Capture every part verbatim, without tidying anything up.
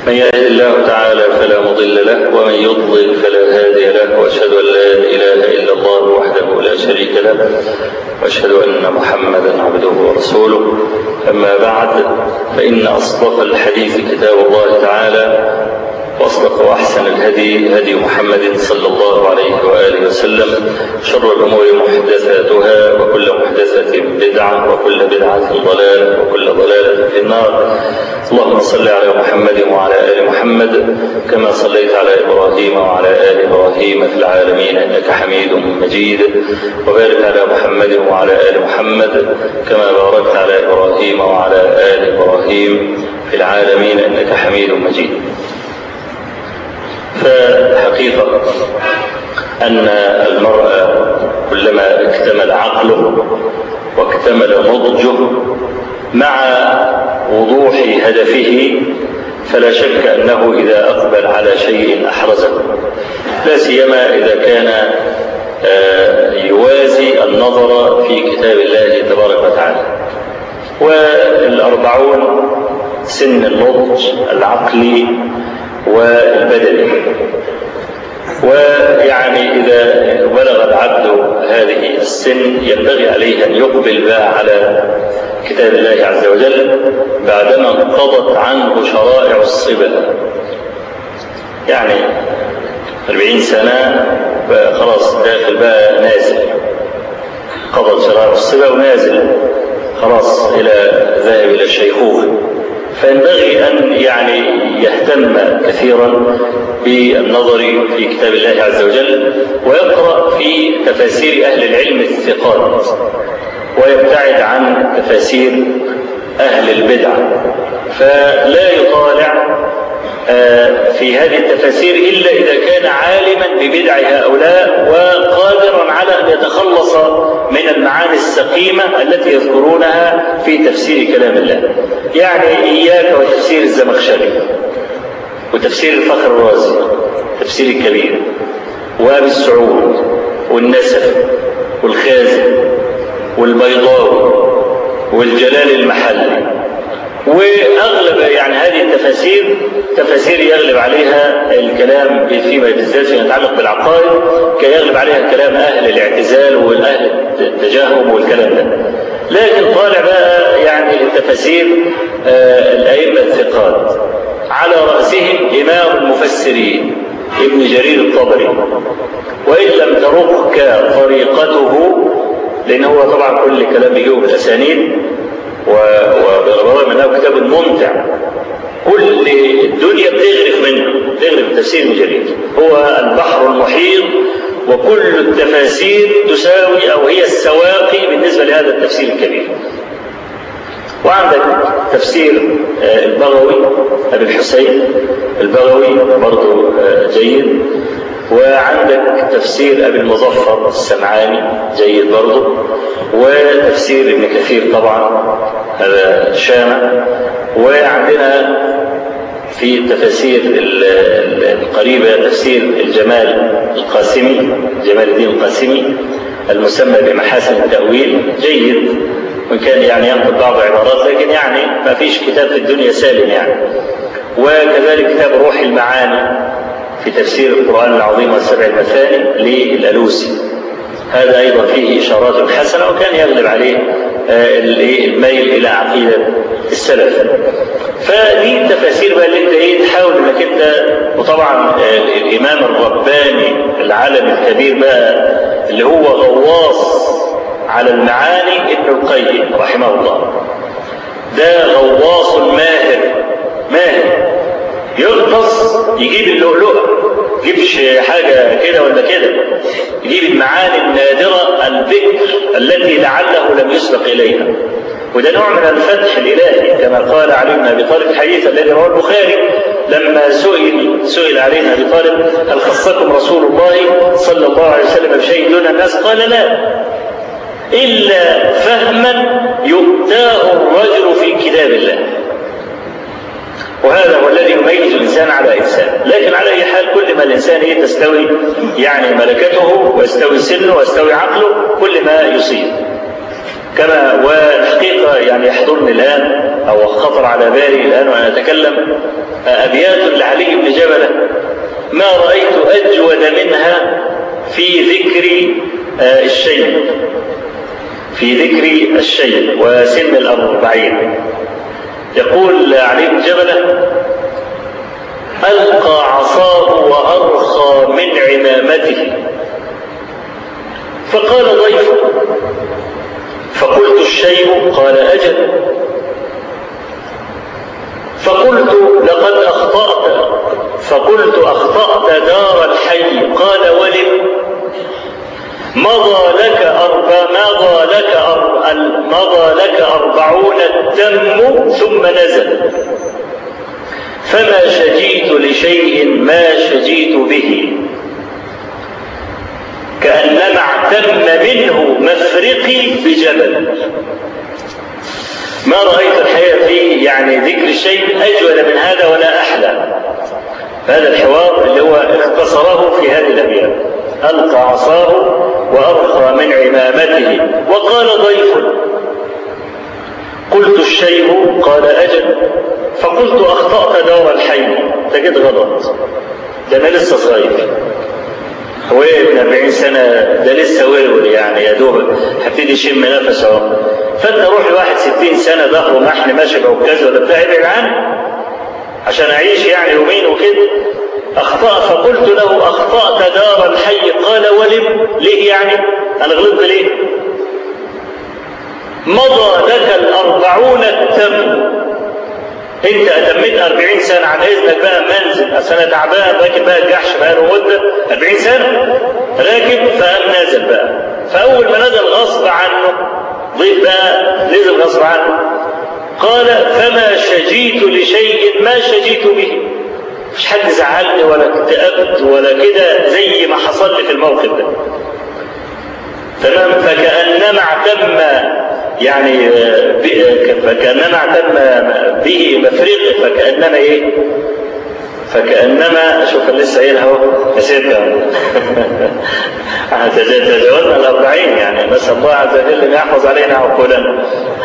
من يهد الله تعالى فلا مضل له ومن يضلل فلا هادي له، وأشهد أن لا إله إلا الله وحده لا شريك له، وأشهد أن محمدا عبده ورسوله. أما بعد، فإن أصدق الحديث كتاب الله تعالى، وأصدق وأحسن الهدي هدي محمد صلى الله عليه وآله وسلم. شر الأمور محدثاتها، وكل محدثة بدعة، وكل بدعة ضلالة، وكل ضلالة في النار. اللهم صل على محمد وعلى آل محمد كما صليت على إبراهيم وعلى آل إبراهيم في العالمين إنك حميد مجيد، وبارك على محمد وعلى آل محمد كما باركت على إبراهيم وعلى آل إبراهيم في العالمين إنك حميد مجيد. فحقيقة أن المرء كلما اكتمل عقله واكتمل نضجه مع وضوح هدفه، فلا شك أنه إذا أقبل على شيء أحرزه، لا سيما إذا كان يوازي النظر في كتاب الله تبارك وتعالى. والأربعون سن النضج العقلي والبدني، ويعني إذا بلغ العبد هذه السن ينبغي عليه أن يقبل بقى على كتاب الله عز وجل بعدما انقضت عنه شرائع الصبا. يعني أربعين سنة خلاص داخل بقى نازل، قضت شرائع الصبا ونازل خلاص إلى ذاهب إلى الشيخوخة. فينبغي أن يعني يهتم كثيرا بالنظر في كتاب الله عز وجل، ويقرأ في تفاسير أهل العلم الثقات، ويبتعد عن تفاسير أهل البدع. فلا يطالع في هذه التفاسير إلا إذا كان عالما ببدع هؤلاء وقادرا على أن يتخلص من المعاني السقيمة التي يذكرونها في تفسير كلام الله. يعني إياك وتفسير الزمخشري وتفسير الفخر الرازي، تفسير الكبير، وأبي السعود والنسف والخازن والبيضاوي والجلال المحلي. وأغلب يعني هذه التفاسير تفاسير يغلب عليها الكلام فيما بالذات فيما يتعلق بالعقائد، كيغلب عليها كلام أهل الاعتزال والأهل التجاهم والكلام ده. لكن طالع بقى يعني التفاسير آه الأئمة الثقات، على رأسهم إمام المفسرين ابن جرير الطبري، وإن لم ترقك طريقته، لأن هو طبعا كل كلام بيجيبه بالأسانيد، وبالرغم أنه كتاب ممتع، كل الدنيا بتغرف منه، بتغرف تفسير ابن جرير، هو البحر المحيط، وكل التفاسير تساوي أو هي السواقي بالنسبة لهذا التفسير الكبير. وعندك تفسير البغوي أبي الحسين البغوي برضو جيد، وعندك تفسير أبي المظفر السمعاني جيد برضو، وتفسير ابن كثير طبعا هذا شامع. وعندنا في التفاسير القريبة تفسير الجمال القاسمي، جمال الدين القاسمي المسمى بمحاسن التأويل جيد، وإن كان يعني ينقض بعض العبارات، لكن يعني ما فيش كتاب في الدنيا سالم يعني. وكذلك كتاب روح المعاني في تفسير القرآن العظيم والسبع المثاني للألوسي، هذا أيضا فيه إشارات حسنة، وكان يغلب عليه الميل إلى عقيدة السلف. فدي التفاسير بقى اللي انت ايه تحاول انك انت، وطبعا الإمام الرباني العالم الكبير بقى اللي هو غواص على المعاني ابن القيم رحمه الله، ده غواص ماهر ماهر، يغطس يجيب اللؤلؤة، يجيبش حاجة كده ولا كده، يجيب المعاني النادرة البكر التي لعله لم يسبق إليها. وده نوع من الفتح الإلهي، كما قال علي بن أبي طالب الحديث الذي رواه البخاري لما سئل سئل علي بن أبي طالب هل خصكم رسول الله صلى الله عليه وسلم بشيء دون الناس؟ قال لا، إلا فهما يؤتاه الرجل في كتاب الله. وهذا هو الذي يميز الإنسان على إنسان. لكن على أي حال كل ما الإنسان إيه تستوي يعني ملكته ويستوي سنه ويستوي عقله كل ما يصيب. كما والحقيقة يعني يحضرني الآن أو خطر على بالي الآن وأنا أتكلم أبيات لعلي بن جبلة ما رأيت أجود منها في ذكر الشيء في ذكر الشيء وسن الأربعين. يقول علي بن جبلة: ألقى عصاه وأرخى من عمامته فقال ضيف، فقلت الشيء؟ قال أجل. فقلت لقد أخطأت فقلت أخطأت دار الحي. قال ولم؟ مضى لك أربع مضى لك أربع مضى لك أربعون التم ثم نزل، فما شجيت لشيء ما شجيت به، كأنما اعتم منه مفرقي بجبل. ما رأيت الحقيقة في يعني ذكر الشيء أجود من هذا ولا أحلى. هذا الحوار اللي هو اختصره في هذه الأبيات: ألقى عصاه وأرخى من عمامته وقال ضيف، قلت الشيء؟ قال أجل. فقلت أخطأت دار الحي. تجد غلط، ده أنا لسه صغير، هو ابن أربعين سنة، ده لسه ورور يعني يا دوب هبتدي يشم نفسه. فأنت روح لواحد ستين سنة ظهره محن ماشي بعكاز ولا بتاع، ابعد عنه عشان أعيش يعني يومين وكده. أخطأ فقلت له أخطأت دار الحي. قال ولم؟ ليه يعني؟ أنا غلطت ليه؟ مضى لك الأربعون التم، أنت أتميت أربعين سنة عن إذنك بقى منزل، أصل أنا تعبان راكب بقى الجحش بقى له مدة أربعين سنة راكب، فقام نازل بقى. فأول ما نزل غصب عنه، ضيف بقى نزل غصب عنه. قال فما شجيت لشيء ما شجيت به، مش حد زعلني ولا اكتئبت ولا كده زي ما حصل لي في الموقف ده. تمام. فكأنما اعتم يعني فكأنما اعتم به مفرقه، فكأنما ايه؟ فكأنما شوف لسه قايلها اهو نسيتها. تجاوزنا الأربعين يعني، نسأل الله عز وجل أن يحفظ علينا عقولنا.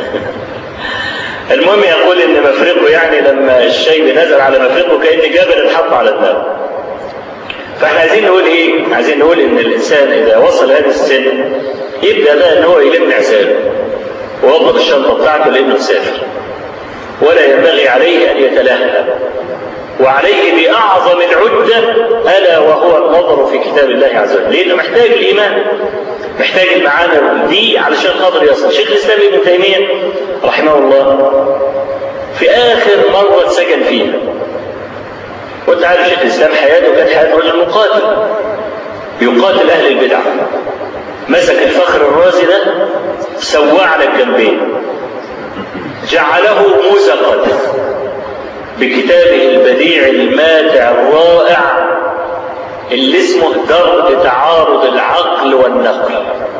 المهم يقول ان مفرقه يعني لما الشيء نزل على مفرقه كأن جبل اتحط على دماغه. فاحنا عايزين نقول ايه؟ عايزين نقول ان الانسان اذا وصل هذا السن يبدا بقى ان هو يلم عزاله ويوضب الشنطه بتاعته لانه مسافر، ولا ينبغي عليه ان يتلهى، وعليه باعظم العده الا وهو النظر في كتاب الله عز وجل، لانه محتاج الايمان، محتاج المعاني دي علشان خاطر يصل. شيخ الاسلام ابن تيميه رحمه الله في اخر مره اتسجن فيها، وانت عارف شيخ الاسلام حياته كانت حياه رجل مقاتل يقاتل اهل البدع، مسك الفخر الرازي ده سواه على الجنبين، جعله مزقا بكتابه البديع الماتع الرائع اللي اسمه درء تعارض العقل والنقل،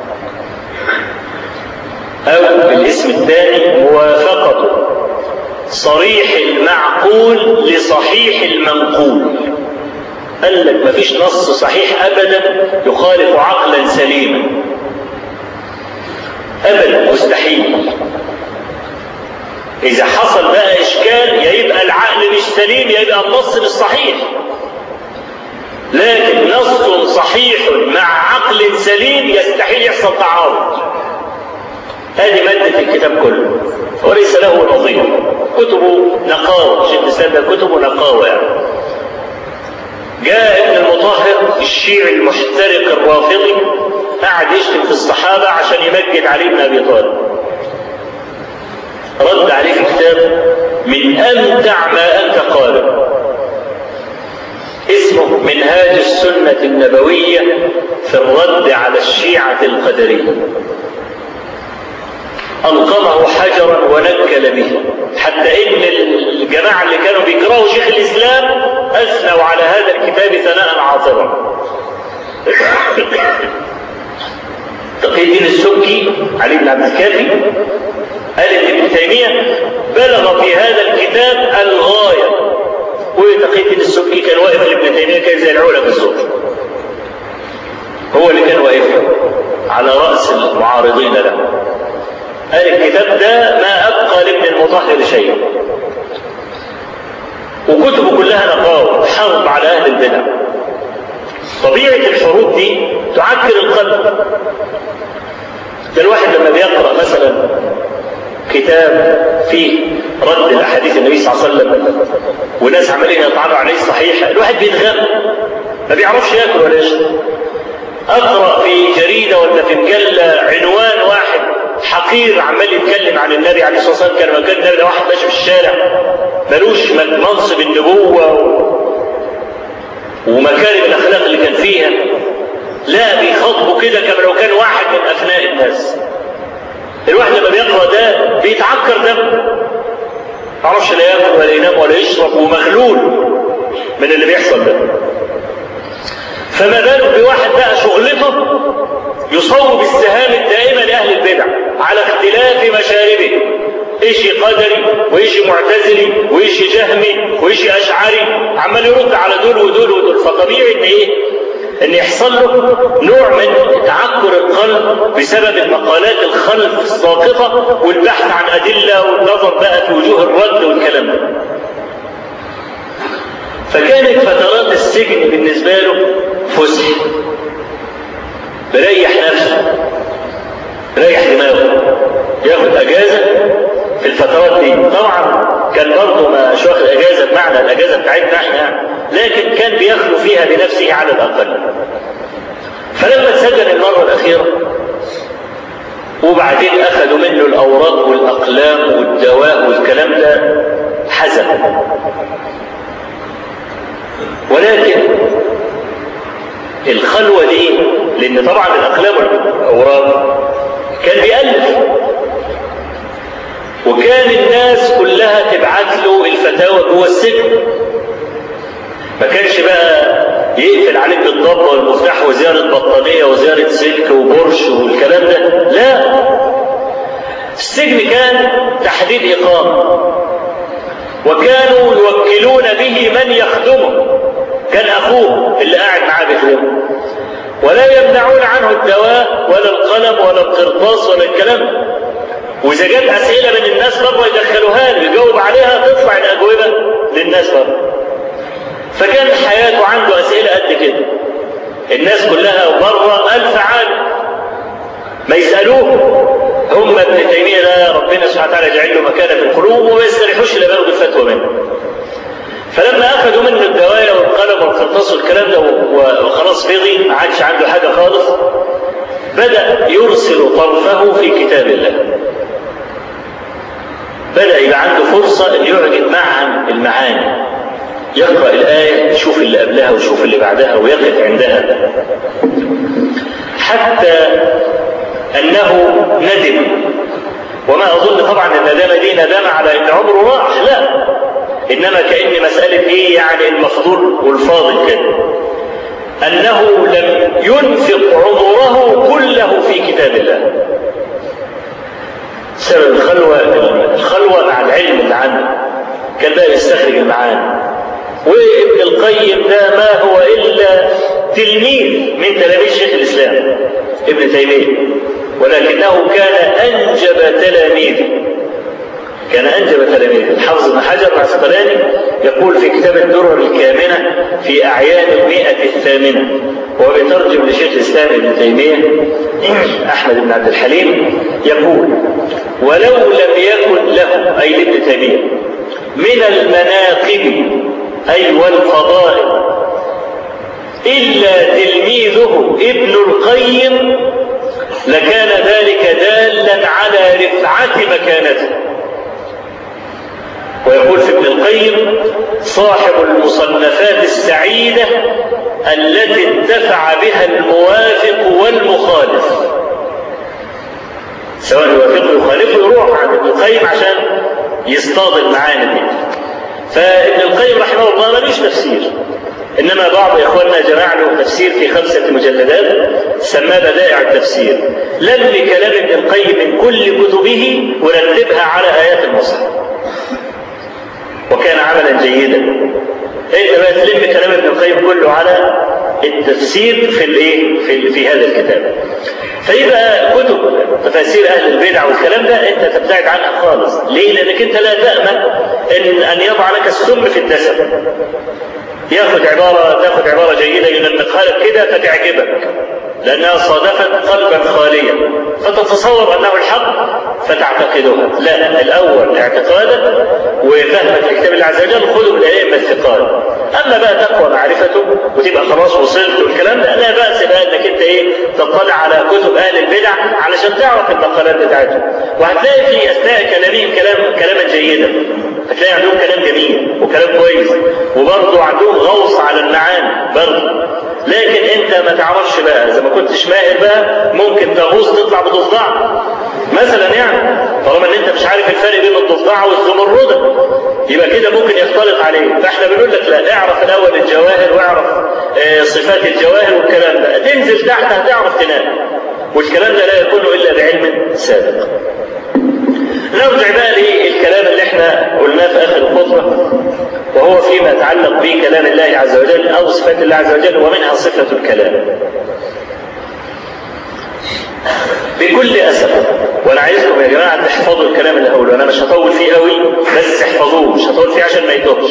او بالاسم الثاني موافقة صريح المعقول لصحيح المنقول. قال لك مفيش نص صحيح ابدا يخالف عقلا سليما ابدا، مستحيل. اذا حصل بقى اشكال يا يبقى العقل مش سليم يا يبقى النص مش صحيح، لكن نص صحيح مع عقل سليم يستحيل يحصل تعارض. هذه مادة الكتاب كله وليس له نظير. كتبه نقاوة، شيخ الإسلام ده كتبه نقاوة يعني. جاء ابن المطهر الشيعي المحترق الرافضي قعد يشتم في الصحابة عشان يمجد علي بن أبي طالب، رد عليه في كتاب من أمتع ما أنت قاله اسمه منهاج السنة النبوية في الرد على الشيعة القدرية. ألقمه حجرا ونكل به، حتى إن الجماعة اللي كانوا بيكرهوا شيخ الإسلام أثنوا على هذا الكتاب ثناء عاطرا. تقي الدين السبكي علي بن عبد الكافي قال إن ابن تيمية بلغ في هذا الكتاب الغاية، وتقي الدين السبكي كان واقف لابن تيمية كان زي العولة بالظبط، هو اللي كان واقف على رأس المعارضين له. قال الكتاب ده ما أبقى لابن المطهر شيء، وكتبه كلها نقاوة حرب على أهل البدع. طبيعة الحروب دي تعكر القلب. ده الواحد لما بيقرأ مثلا كتاب فيه رد الأحاديث النبي صلى الله عليه وسلم وناس عمالين يطعنوا عليه الصحيحة، الواحد بيتغم ما بيعرفش ياكل ولا يشرب. أقرأ في جريدة ولا في مجلة عنوان واحد حقير عمال يتكلم عن النبي عليه الصلاة والسلام، كان مكان النبي ده واحد ماشي في الشارع ملوش منصب النبوة ومكارم الأخلاق اللي كان فيها، لا بيخاطبوا كده كما لو كان واحد من أفناء الناس. الواحد لما بيقرأ ده بيتعكر دم، معرفش لا ياكل ولا ينام ولا يشرب ومغلول من اللي بيحصل ده. فما بالك بواحد بقى شغلته يصوب السهام الدائمة لأهل البدع على اختلاف مشاربه، ايشي قدري وايشي معتزلي وايشي جهمي وايشي اشعري، عمال يرد على دول ودول ودول. فطبيعي ان ايه؟ ان يحصل له نوع من تعكر القلب بسبب المقالات الخلف الساقطة والبحث عن ادلة والنظر بقى في وجوه الرد والكلام ده. فكانت فترات السجن بالنسبة له فسح، بريح نفسه ريح دماغه، ياخد اجازة في الفترات دي. طبعا كان برضه مش واخد اجازة بمعنى الاجازة بتاعتنا احنا، لكن كان بيخلو فيها بنفسه على الاقل. فلما اتسجن المرة الاخيرة وبعدين اخذوا منه الاوراق والاقلام والدواء والكلام ده، حزن. ولكن الخلوة دي، لان طبعا الاقلام والاوراق كان بيألف، وكان الناس كلها تبعت له الفتاوى جوه السجن، ما كانش بقى يقفل عليك بالضبط والمفتاح وزيارة بطانية وزيارة سلك وبرش والكلام ده، لا. السجن كان تحديد إقامة، وكانوا يوكلون به من يخدمه، كان أخوه اللي قاعد معاه بيخدمه، ولا يمنعون عنه الدواء ولا القلم ولا القرطاس ولا الكلام. وإذا جت أسئلة من الناس بره يدخلوها له يجاوب عليها، تطلع الأجوبة للناس بره. فكان حياته عنده أسئلة قد كده، الناس كلها بره ألف عالم ما يسألوه، هم ابن تيمية ده ربنا سبحانه وتعالى جعل له مكانة في القلوب وما يستريحوش إلا بياخدوا الفتوى منه. فلما أخذوا منه الدوايا والقلم والقرطاس والكلام ده وخلاص فضي، ما عادش عنده حاجة خالص، بدأ يرسل طرفه في كتاب الله. بدأ يبقى عنده فرصة أن يعجب معها المعاني، يقرأ الآية يشوف اللي قبلها ويشوف اللي بعدها ويقف عندها، حتى أنه ندم. وما أظن طبعا الندامة دي ندامة على أن عمره راح، لا، إنما كأن مسألة إيه يعني المفضول والفاضل كده، أنه لم ينفق عمره كله في كتاب الله. سبب الخلوة الخلوة مع العلم اللي عنده، كان بقى يستخرج المعاني. وابن القيم ده ما هو إلا تلميذ من تلاميذ شيخ الإسلام ابن تيمية، ولكنه كان أنجب تلاميذه، كان أنجب تلاميذه. الحافظ ابن حجر العسقلاني يقول في كتاب الدرر الكامنة في أعيان المئة الثامنة، وهو بيترجم لشيخ الإسلام ابن تيمية أحمد بن عبد الحليم، يقول: ولو لم يكن له أي لابن تيمية من المناقب أي والفضائل إلا تلميذه ابن القيم لكان ذلك دالا على رفعة مكانته. ويقول في ابن القيم: صاحب المصنفات السعيدة التي انتفع بها الموافق والمخالف، سواء يوافقه يخالفه يروح عند ابن القيم عشان يصطاد المعاني دي. فابن القيم رحمه الله ملوش تفسير، إنما بعض إخواننا جمع له تفسير في خمسة مجلدات سماه بدائع التفسير، لم كلام ابن القيم من كل كتبه ورتبها على آيات المصحف، وكان عملا جيدا. انت بقى تلم كلام ابن القيم كله على التفسير في الايه في, في هذا الكتاب. فيبقى كتب تفاسير اهل البدع والكلام ده انت تبتعد عنها خالص. ليه؟ لانك انت لا تامن ان ان يضع لك السم في الدسم. ياخذ عباره تاخذ عباره جيده ينمقها لك كده فتعجبك لانها صادفت قلبا خاليا فتتصور انه الحق فتعتقدها. لا، الاول اعتقادك وفهمك لكتاب الله عز وجل خذه من الائمه الثقات. اما بقى تقوى معرفته وتبقى خلاص وصلت والكلام ده لا باس بقى انك انت ايه تطلع على كتب اهل البدع علشان تعرف المقالات بتاعتهم. وهتلاقي في اثناء كلامهم كلام كلاما جيدا، هتلاقي عندهم كلام جميل وكلام كويس وبرضه عندهم غوص على المعاني برضه. لكن انت ما تعرفش بقى اذا ما كنتش ماهر بقى ممكن تغوص تطلع بضفدع مثلا، يعني طالما ان انت مش عارف الفرق بين الضفدع والزمرده يبقى كده ممكن يختلط عليه. فاحنا بنقول لك لا، اعرف الاول الجواهر واعرف اه صفات الجواهر والكلام ده، تنزل تحت هتعرف تنام. والكلام ده لا يكون الا بعلم سابق. نرجع بقى للكلام اللي احنا قلناه في اخر الخطبه وهو فيما يتعلق بكلام الله عز وجل او صفات الله عز وجل ومنها صفه الكلام. بكل اسف، وانا عايزكم يا جماعه تحفظوا الكلام اللي هقوله، انا مش هطول فيه قوي بس احفظوه، مش هطول فيه عشان ما يتوهش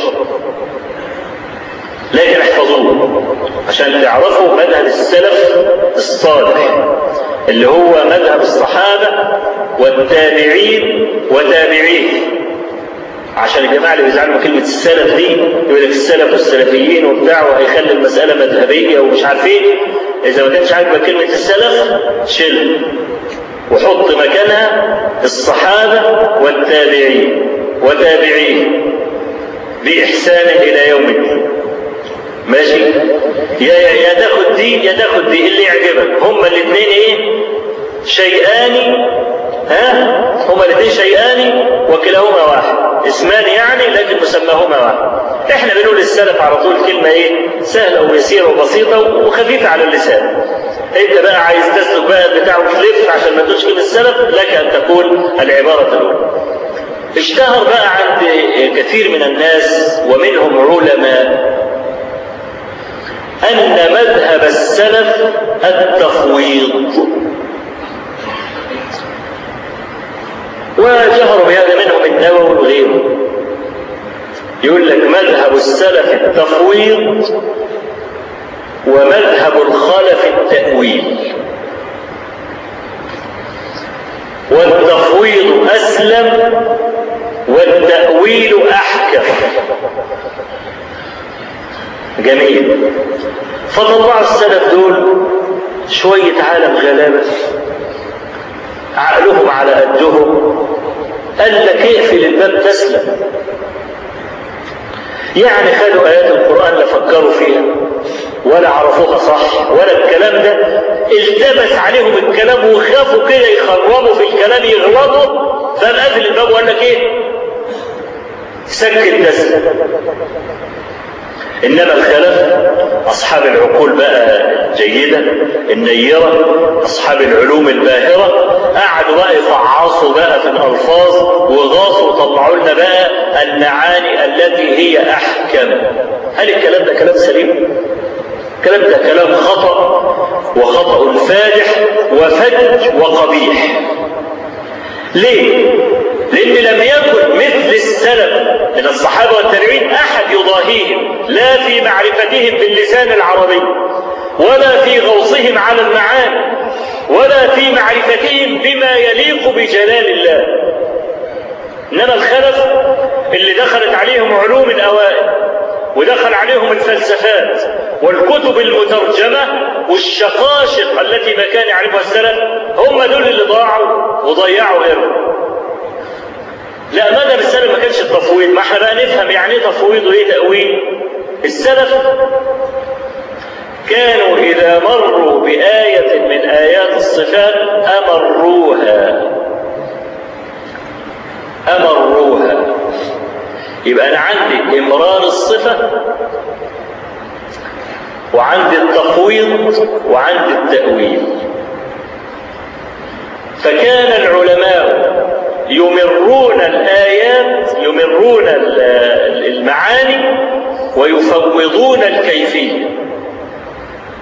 لكن احفظوه عشان تعرفوا مذهب السلف الصالح اللي هو مذهب الصحابه والتابعين وتابعيه. عشان الجماعه اللي بيزعلوا من كلمه السلف دي يقول لك السلف والسلفيين وبتاع وهيخلي المساله مذهبيه ومش عارف ايه. اذا ما كانش عاجبك كلمه السلف شيل وحط مكانها الصحابه والتابعين وتابعيه باحسان الى يوم الدين. ماشي؟ يا يا يا تاخد دي يا تاخد دي اللي يعجبك. هما الاثنين ايه؟ شيئان، ها؟ هما الاثنين شيئان وكلاهما واحد، اسمان يعني لكن مسماهما واحد. احنا بنقول السلف على طول كلمه ايه؟ سهله ويسيره وبسيطه وخفيفه على اللسان. انت بقى عايز تسلك بقى بتاع وتلف عشان ما تقولش كلمه السلف، لك ان تقول العباره الاولى. اشتهر بقى عند كثير من الناس ومنهم علماء أن مذهب السلف التفويض، وجهروا بهذا منهم النووي وغيره. يقول لك مذهب السلف التفويض ومذهب الخلف التأويل، والتفويض أسلم والتأويل أحكم. جميل. فطلعوا السلف دول شوية عالم غلابة عقلهم على قدهم، قال لك اقفل الباب تسلم. يعني خدوا آيات القرآن لا فكروا فيها ولا عرفوها صح ولا الكلام ده، التبس عليهم الكلام وخافوا كده يخرموا في الكلام يغلطوا، فقام قافل الباب وقال لك ايه؟ سكت تسلم. إنما الخلف أصحاب العقول بقى جيدة النيرة، أصحاب العلوم الباهرة، قعدوا بقى يفعصوا بقى في الألفاظ وغاصوا وطلعوا لنا بقى المعاني التي هي أحكم. هل الكلام ده كلام سليم؟ الكلام ده كلام خطأ وخطأ فادح وفج وقبيح. ليه؟ لأن لم يكن مثل السلف من الصحابة والتابعين أحد يضاهيهم، لا في معرفتهم باللسان العربي ولا في غوصهم على المعاني ولا في معرفتهم بما يليق بجلال الله. إنما الخلف اللي دخلت عليهم علوم الأوائل ودخل عليهم الفلسفات والكتب المترجمة والشقاشق التي ما كان يعرفها السلف، هم دول اللي ضاعوا وضيعوا غيرهم. لا، مذهب السلف ما كانش التفويض. ما احنا بقى نفهم يعني ايه تفويض وايه تأويل. السلف كانوا إذا مروا بآية من آيات الصفات أمروها أمروها يبقى أنا عندي إمرار الصفة وعندي التفويض وعندي التأويل. فكان العلماء يمرون الآيات يمرون المعاني ويفوضون الكيفية.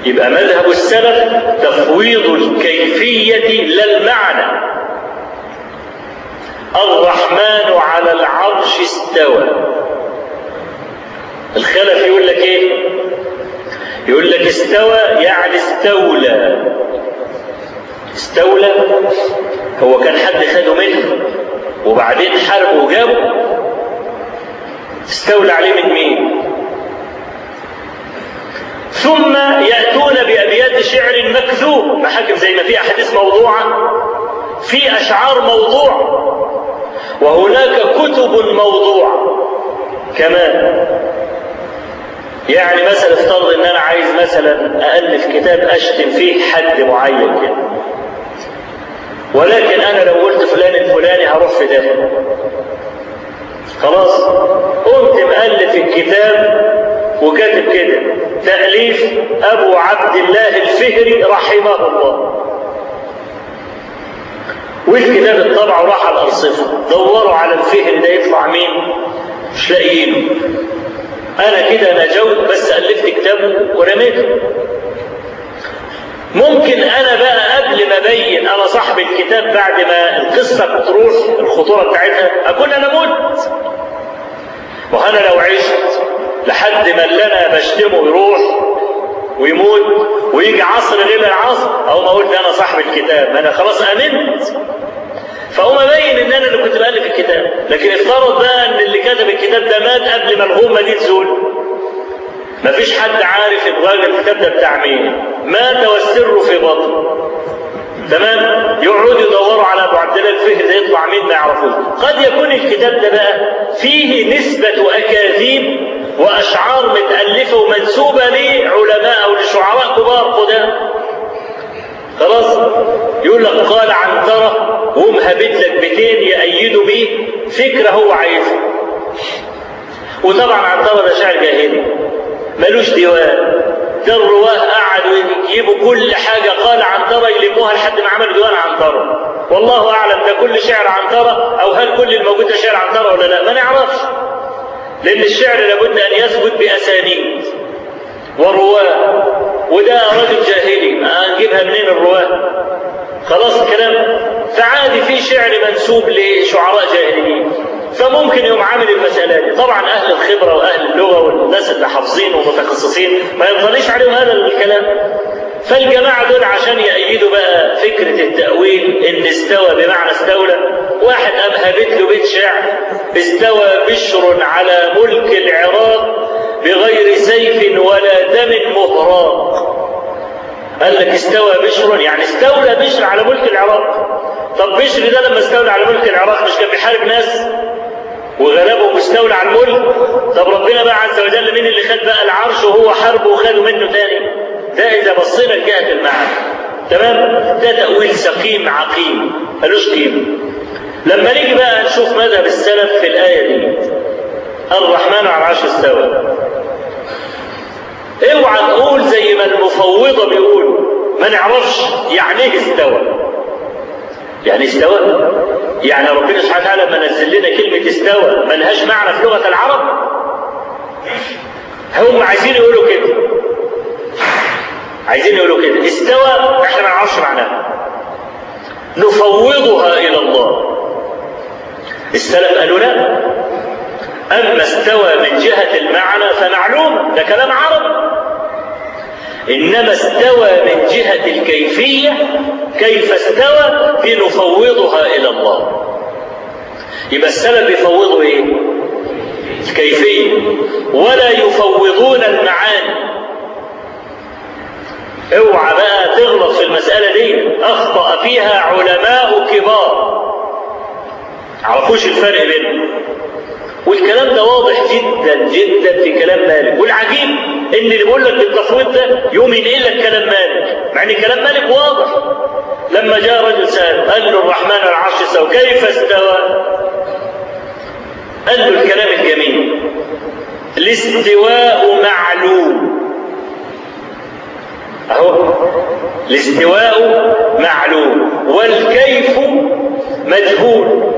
يبقى مذهب السلف تفويض الكيفية لا المعنى. الرحمن على العرش استوى. الخلف يقول لك ايه؟ يقول لك استوى يعني استولى. استولى هو كان حد خده منه وبعدين حاربه وجابه؟ استولى عليه من مين؟ ثم يأتون بأبيات شعر مكذوب، محاكم زي ما في أحاديث موضوعة، في أشعار موضوع، وهناك كتب موضوعة كمان. يعني مثلا افترض ان انا عايز مثلا أألف كتاب أشتم فيه حد معين كده، ولكن انا لو قلت فلان الفلاني هروح في ده، خلاص قمت مؤلف الكتاب وكاتب كده تأليف أبو عبد الله الفهري رحمه الله، والكتاب اتطبع وراح على الأرصفة، دوروا على الفهري ده يطلع مين؟ مش لاقيينه. أنا كده نجوت بس ألفت كتابه ورميته. ممكن أنا بقى قبل ما أبين أنا صاحب الكتاب بعد ما القصة تروح الخطورة بتاعتها أكون أنا مت. وأنا لو عشت لحد ما اللي أنا بشتمه يروح ويموت ويجي عصر غير العصر أو ما قلت أنا صاحب الكتاب، ما أنا خلاص آمنت، فأقوم أبين إن أنا اللي كنت بألف الكتاب. لكن افترض بقى إن اللي كتب الكتاب ده مات قبل ما الغمة دي تزول، مفيش حد عارف إبراج الكتاب ده بتاع مين، مات والسر في بطن، تمام؟ يقعدوا يدوروا على أبو عبد الله الفهري ده يطلع مين ما يعرفوش. قد يكون الكتاب ده بقى فيه نسبة أكاذيب وأشعار متألفة ومنسوبة لعلماء أو لشعراء كبار قدام. خلاص يقول لك قال عنترة ومهبت لك بيتين يأيدوا بيه فكرة هو عايزها. وطبعا عنترة ده شاعر جاهلي ملوش ديوان، ده الرواه قعدوا يجيبوا كل حاجة قال عنترة يلموها لحد ما عملوا ديوان عنترة. والله أعلم ده كل شعر عنترة أو هل كل الموجود ده شعر عنترة ولا لا، ما نعرفش، لأن الشعر لابد أن يثبت بأسانيد ورواه، وده رجل جاهلي هنجيبها منين الرواه؟ خلاص الكلام. فعادي في شعر منسوب لشعراء جاهليين، فممكن يوم عامل المسألة دي. طبعا أهل الخبرة وأهل اللغة والناس اللي حافظين ومتخصصين ما يفضليش عليهم هذا الكلام. فالجماعة دول عشان يأيدوا بقى فكرة التأويل إن استوى بمعنى استولى، واحد قام هابت له بيت شعر استوى بشر على ملك العراق بغير سيف ولا دم مهراق. قال لك استوى بشر يعني استولى بشر على ملك العراق. طب بشر ده لما استولى على ملك العراق مش كان بيحارب ناس وغلبهم واستولى على الملك؟ طب ربنا بقى عز وجل مين اللي خد بقى العرش وهو حاربه وخده منه تاني؟ ده إذا بصينا لجهة المعنى، تمام؟ ده تأويل سقيم عقيم ملوش قيمة. لما نيجي بقى نشوف مذهب السلف في الآية دي، الرحمن على العرش استوى، اوعى نقول زي ما المفوضة بيقولوا ما نعرفش يعني ايه استوى. يعني استوى يعني ربنا سبحانه وتعالى ما نزل لنا كلمة استوى ما لهاش معنى في لغة العرب؟ هم عايزين يقولوا كده، عايزين يقولوا كده استوى احنا ما نعرفش معناها، نفوضها إلى الله. السلف قالوا لا، أما استوى من جهة المعنى فمعلوم ده كلام عرب، إنما استوى من جهة الكيفية كيف استوى بنفوضها إلى الله. يبقى السلف يفوضوا إيه؟ الكيفية ولا يفوضون المعاني. اوعى بقى تغلط في المسألة دي، أخطأ فيها علماء كبار عرفوش الفرق بينهم، والكلام ده واضح جدا جدا في كلام مالك. والعجيب ان اللي بيقول لك بالتفويض ده يوم ينقل لك كلام مالك، مع ان كلام مالك واضح. لما جاء رجل سأل قال له الرحمن على العرش استوى كيف استوى؟ قال له الكلام الجميل الاستواء معلوم. اهو الاستواء معلوم والكيف مجهول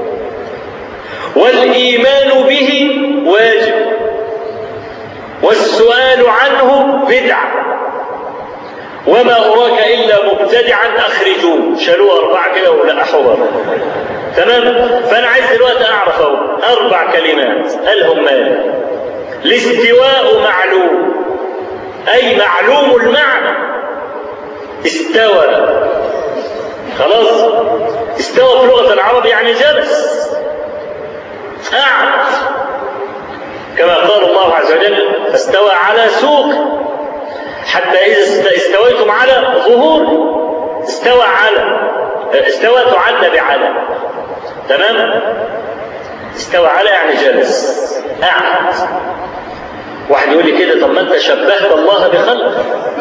والإيمان به واجب والسؤال عنه بدعة. وما أراك إلا مبتدعا أخرجوه، شالوه أربعة كده ولقحوها. تمام؟ فأنا عايز دلوقتي أعرف أربع كلمات قالهم مال. الاستواء معلوم، أي معلوم المعنى. استوى، خلاص، استوى في لغة العرب يعني جلس، قعد، كما قال الله عز وجل فاستوى على سوق، حتى إذا استويتم على ظهور. استوى على، استوى تعد بعلى، تمام؟ استوى على يعني جلس، قعد. واحد يقول لي كده طب ما انت شبهت الله بخلقه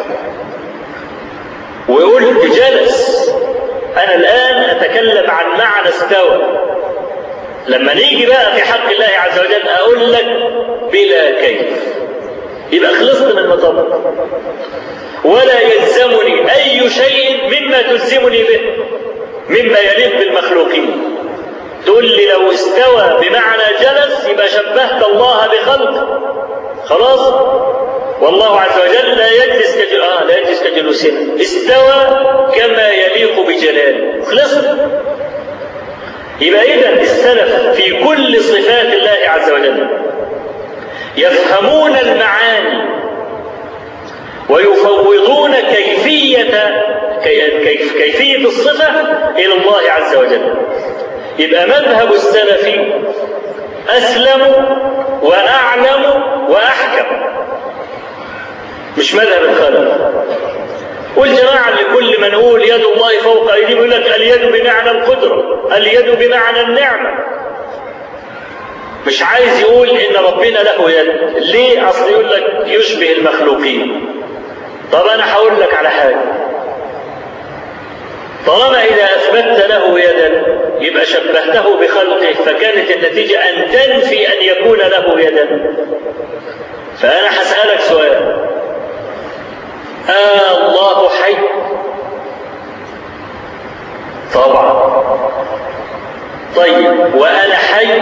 وقلت جلس. انا الان اتكلم عن معنى استوى. لما نيجي بقى في حق الله عز وجل اقول لك بلا كيف، يبقى خلصت من المطلب. ولا يلزمني اي شيء مما تلزمني به مما يليق بالمخلوقين. تقول لي لو استوى بمعنى جلس يبقى شبهت الله بخلقه، خلاص. والله عز وجل لا يجلس كجل... آه لا يجلس كجلوسنا، استوى كما يليق بجلاله، خلصت. يبقى إذا السلف في كل صفات الله عز وجل يفهمون المعاني ويفوضون كيفية كيف كيفية الصفة إلى الله عز وجل. يبقى مذهب السلف أسلم وأعلم وأحكم، مش مذهب الخلف. والجماعة اللي كل ما نقول يد الله فوق أيديهم يقول لك اليد بمعنى القدرة، اليد بمعنى النعمة. مش عايز يقول إن ربنا له يد، ليه؟ أصل يقول لك يشبه المخلوقين. طب أنا هقول لك على حاجة، طالما إذا أثبتت له يدا يبقى شبهته بخلقه، فكانت النتيجة أن تنفي أن يكون له يدا. فأنا هسألك سؤال، آه الله حي؟ طبعا. طيب وأنا حي؟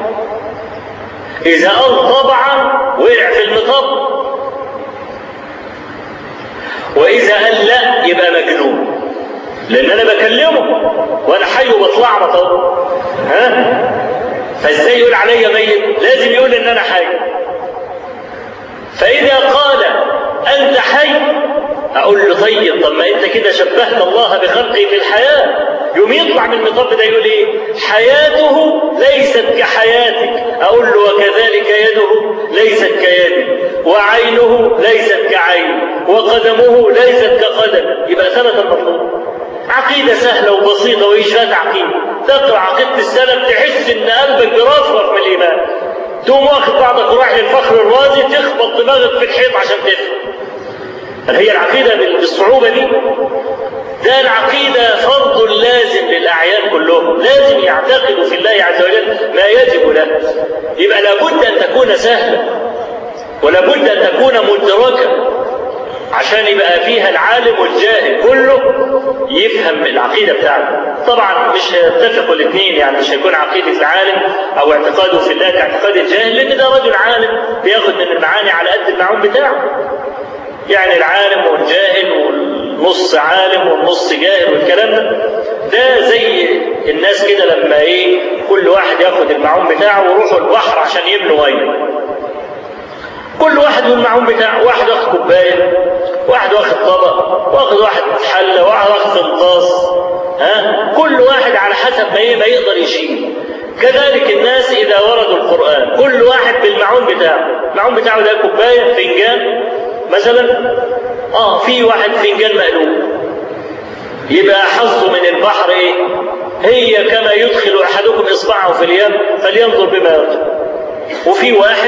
إذا قال طبعا وقع في المطب، وإذا قال لا يبقى مجنون، لأن أنا بكلمه وأنا حي وبطلع طب. ها؟ فإزاي يقول عليا ميت؟ لازم يقول إن أنا حي. فإذا قال أنت حي أقول له طيب، طب ما أنت كده شبهت الله بخلقه في الحياة. يوم يطلع من المطب ده يقول إيه؟ حياته ليست كحياتك. أقول له وكذلك يده ليست كيدك، وعينه ليست كعين، وقدمه ليست كقدم. يبقى ثبت المطلوب. عقيدة سهلة وبسيطة وإيجاد عقيدة. تقرأ عقيدة السلف تحس إن قلبك برفرف من الإيمان. تقوم واخد بعضك ورايح للفخر الرازي تخبط دماغك في الحيط عشان تفهم. هي العقيدة بالصعوبة دي؟ ده العقيدة فرض لازم للأعيان كلهم، لازم يعتقدوا في الله عز وجل ما يجب له. يبقى لابد أن تكون سهلة ولابد أن تكون مدركة عشان يبقى فيها العالم والجاهل كله يفهم العقيدة بتاعته. طبعا مش هيتفقوا الاثنين، يعني مش هيكون عقيدة العالم أو اعتقاده في الله كاعتقاد الجاهل، لأن ده رجل عالم بياخد من المعاني على قد المعون بتاعه. يعني العالم والجاهل والنص عالم والنص جاهل والكلام ده ده زي الناس كده لما ايه كل واحد ياخد المعون بتاعه ويروحوا البحر عشان يملوا ميه. كل واحد والمعون بتاعه، واحد واخد كوبايه، واحد واخد طبق، واخد واحد حله، واحد واخد قنطاس. ها؟ كل واحد على حسب ما ايه ما يقدر يشيل. كذلك الناس اذا وردوا القران كل واحد بالمعون بتاعه. المعون بتاعه ده كوبايه، فنجان مثلا، اه في واحد فنجان مقلوب، يبقى حظه من البحر ايه؟ هي كما يدخل احدكم اصبعه في اليم فلينظر بما يرجع. وفي واحد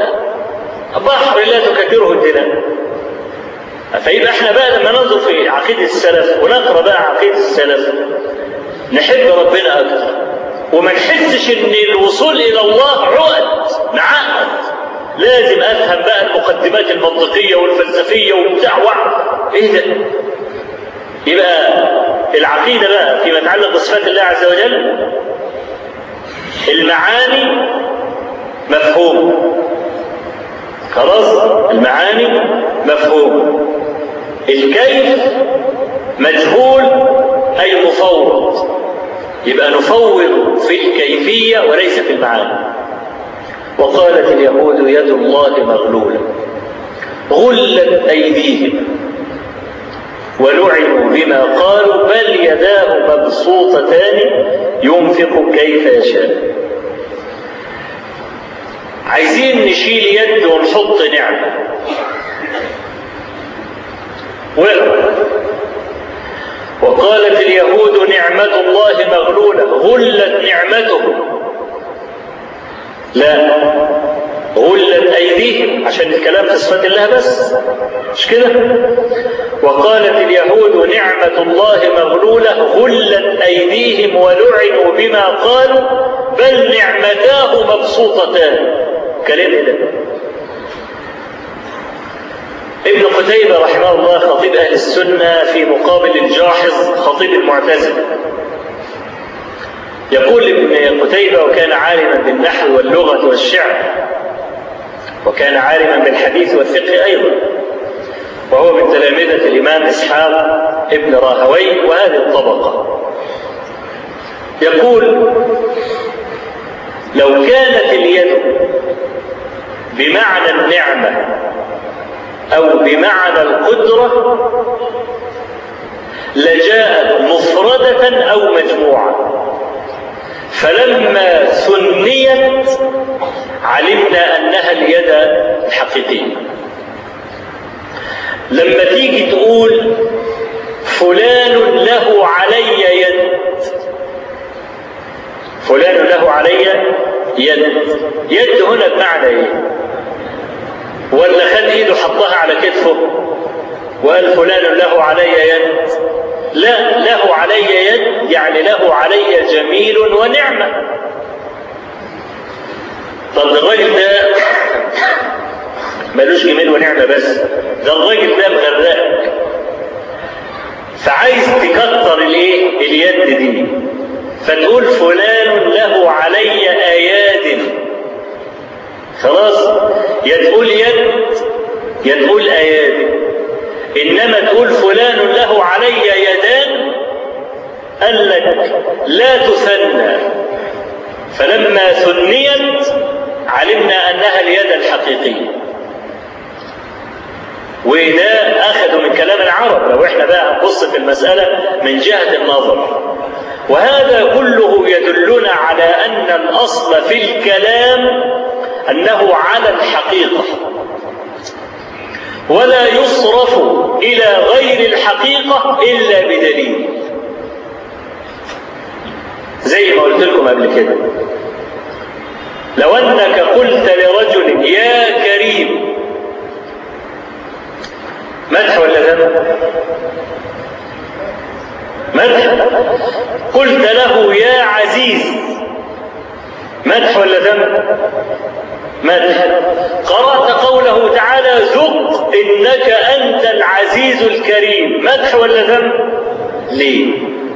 بحر لا تكثره الدنيا. فيبقى احنا بقى لما ننظر في عقيده السلف ونقرا بقى عقيده السلف نحب ربنا اكثر، وما نحسش ان الوصول الى الله عقد نعقد. لازم افهم بقى المقدمات المنطقيه والفلسفيه وبتاع ايه ده. يبقى العقيده بقى فيما يتعلق بصفات الله عز وجل المعاني مفهوم، خلاص المعاني مفهوم. الكيف مجهول أي مفوض، يبقى نفوض في الكيفية وليس في المعاني. وقالت اليهود يد الله مغلولة غلت أيديهم ولعنوا بما قالوا بل يداه مبسوطتان ينفق كيف يشاء. عايزين نشيل يد ونحط نعمة، وقالت اليهود نعمة الله مغلولة غلت نعمته، لا غلت أيديهم عشان الكلام في صفات الله بس، مش كده؟ وقالت اليهود نعمة الله مغلولة غلت أيديهم ولعنوا بما قالوا بل نعمتاه مبسوطتان. كلام ده ابن قتيبة رحمه الله خطيب أهل السنة في مقابل الجاحظ خطيب المعتزلة، يقول ابن قتيبة وكان عالما بالنحو واللغة والشعر وكان عالما بالحديث والفقه أيضا، وهو من تلامذة الإمام إسحاق ابن راهوي وهذه الطبقة. يقول لو كانت اليد بمعنى النعمة أو بمعنى القدرة لجاءت مفردة أو مجموعة، فلما ثنيت علمنا أنها اليد الحقيقية. لما تيجي تقول فلان له علي يد، فلان له علي يد، يد هنا بمعنى ايه؟ ولا خد ايده حطها على كتفه وقال فلان له علي يد؟ لا، له علي يد يعني له علي جميل ونعمة. طب الراجل ده ملوش جميل ونعمة بس، ده الراجل ده مغرقك، فعايز تكتر الايه؟ اليد دي، فتقول فلان له علي اياد. خلاص، يا تقول يد يا تقول اياد، انما تقول فلان له علي يدان قال لك لا تثنى، فلما ثنيت علمنا انها اليد الحقيقيه. وده اخذوا من كلام العرب، لو احنا بقى هنبص في المساله من جهه النظر. وهذا كله يدلنا على ان الاصل في الكلام انه على الحقيقه، ولا يصرف الى غير الحقيقه الا بدليل. زي ما قلت لكم قبل كده، لو انك قلت لرجل يا كريم، مدح ولا ذم؟ مدح. قلت له يا عزيز، مدح ولا ذم؟ مدح. قرأت قوله تعالى ذق إنك أنت العزيز الكريم، مدح ولا ذم؟ ليه؟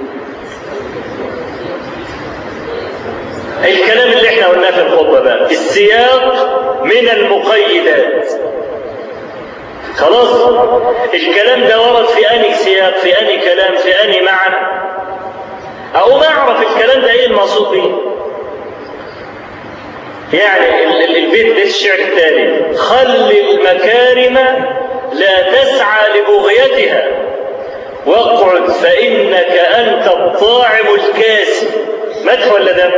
الكلام اللي احنا قلناه في الخطبة بقى، السياق من المقيدات. خلاص، الكلام ده ورد في أني سياق، في أني كلام، في أني معنى، أو ما أعرف الكلام ده إيه المقصود به. يعني البيت ده الشعر التالي: خل المكارم لا تسعى لبغيتها واقعد فإنك أنت الطاعم الكاسي، مدح ولا ذم؟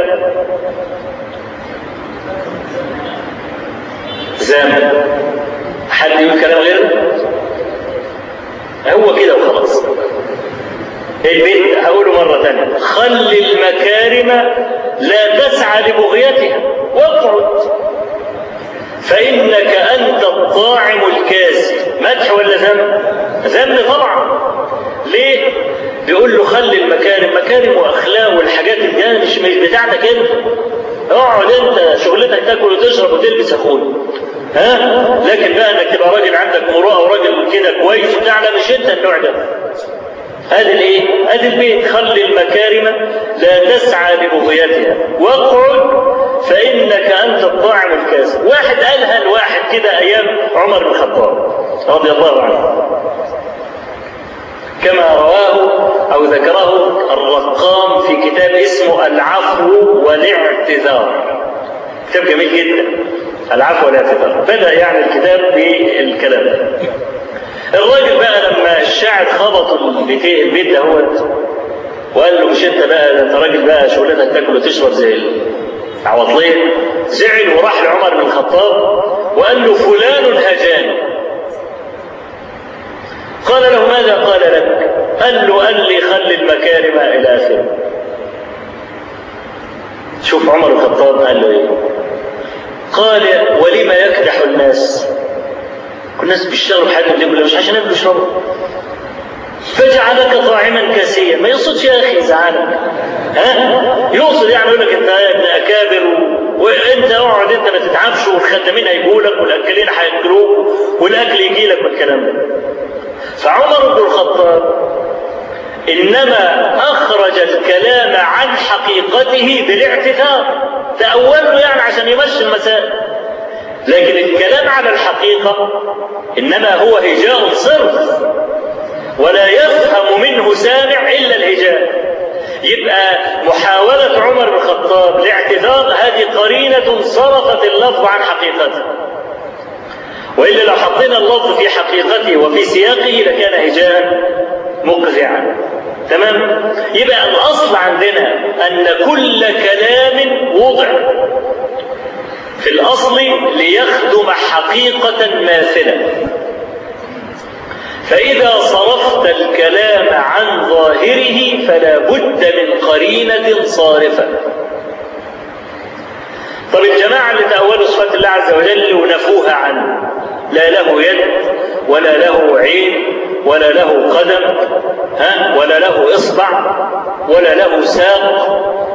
ذم. حد يقول كلام غيره؟ هو كده وخلاص. البيت هقوله مرة ثانية: خل المكارم لا تسعى لبغيتها واقعد فإنك أنت الطاعم الكاسي، مدح ولا ذم؟ ذم طبعا. ليه؟ بيقول له خل المكارم، مكارم وأخلاق والحاجات دي مش مش بتاعتك أنت، اقعد أنت شغلتك تاكل وتشرب وتلبس أخوك، ها؟ لكن بقى انك تبقى راجل عندك مروءه وراجل كده كويس وبتاع، لا مش انت النوع ده. ادي الايه؟ ادي البيت: خل المكارم لا تسعى لبغيتها واقعد فانك انت الطاعم الكاسي. واحد قالها لواحد كده ايام عمر بن الخطاب رضي الله عنه، كما رواه أو ذكره الرقام في كتاب اسمه العفو والاعتذار، كتاب جميل جدا، العفو والاعتذار. بدأ يعني الكتاب بالكلام ده. الراجل بقى لما الشاعر خبط البيت دهوت وقال له مش انت بقى، ده انت راجل بقى شغلتك تاكل وتشرب زي العواطلين، زعل وراح لعمر بن الخطاب وقال له فلان هجاني. قال له ماذا قال لك؟ قال له قال لي خلي المكارم الى اخره. شوف عمر بن الخطاب قال له ايه؟ قال ولما يكدح الناس؟ الناس بيشتغلوا بحاجه بيقولوا مش عشان ياكلوا يشربوا، فجعلك طاعما كاسيا. ما يقصدش يا اخي يزعلك، ها؟ يقصد يعني يقول لك انت ابن اكابر و... وانت اقعد انت ما تتعبش والخدامين هيجوا لك والاكلين هياكلوك والاكل يجي لك والكلام ده. فعمر بن الخطاب انما اخرج الكلام عن حقيقته بالاعتذار، تأوله يعني عشان يمشي المسائل، لكن الكلام على الحقيقة إنما هو هجاء صرف ولا يفهم منه سامع إلا الهجاء. يبقى محاولة عمر بن الخطاب لاعتذار هذه قرينة صرفت اللفظ عن حقيقته، وإلا لو حطينا اللفظ في حقيقته وفي سياقه لكان هجاء مقذعا. تمام؟ يبقى الأصل عندنا أن كل كلام وضع في الأصل ليخدم حقيقة ماثلة، فإذا صرفت الكلام عن ظاهره فلا بد من قرينة صارفة. طب الجماعة اللي تأولوا صفات الله عز وجل ونفوها عنه، لا له يد ولا له عين ولا له قدم، ها، ولا له إصبع ولا له ساق،